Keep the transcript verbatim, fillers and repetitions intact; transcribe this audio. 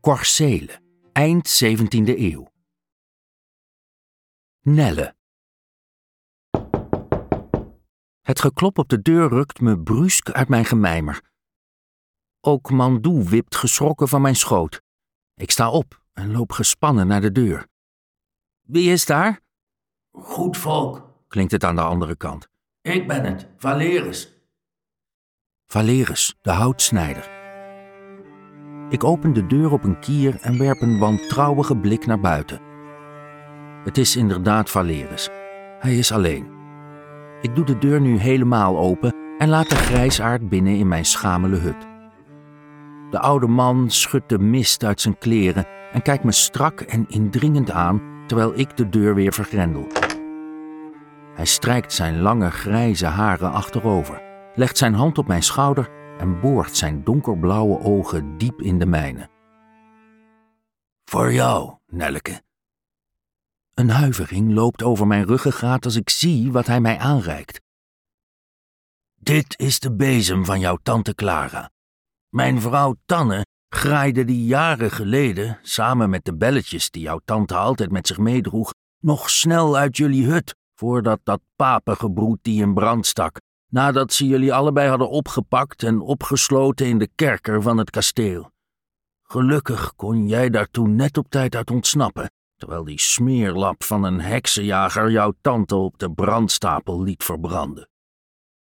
Corcele, eind zeventiende eeuw. Nelle. Het geklop op de deur rukt me brusk uit mijn gemijmer. Ook Mandoe wipt geschrokken van mijn schoot. Ik sta op en loop gespannen naar de deur. Wie is daar? Goed volk, klinkt het aan de andere kant. Ik ben het, Valerus. Valerus, de houtsnijder. Ik open de deur op een kier en werp een wantrouwige blik naar buiten. Het is inderdaad Valerus. Hij is alleen. Ik doe de deur nu helemaal open en laat de grijsaard binnen in mijn schamele hut. De oude man schudt de mist uit zijn kleren en kijkt me strak en indringend aan terwijl ik de deur weer vergrendel. Hij strijkt zijn lange grijze haren achterover, legt zijn hand op mijn schouder en boort zijn donkerblauwe ogen diep in de mijne. Voor jou, Nelleke. Een huivering loopt over mijn ruggengraat als ik zie wat hij mij aanreikt. Dit is de bezem van jouw tante Clara. Mijn vrouw Tanne graaide die jaren geleden, samen met de belletjes die jouw tante altijd met zich meedroeg, nog snel uit jullie hut, voordat dat papengebroed die in brand stak, nadat ze jullie allebei hadden opgepakt en opgesloten in de kerker van het kasteel. Gelukkig kon jij daar toen net op tijd uit ontsnappen, terwijl die smeerlap van een heksenjager jouw tante op de brandstapel liet verbranden.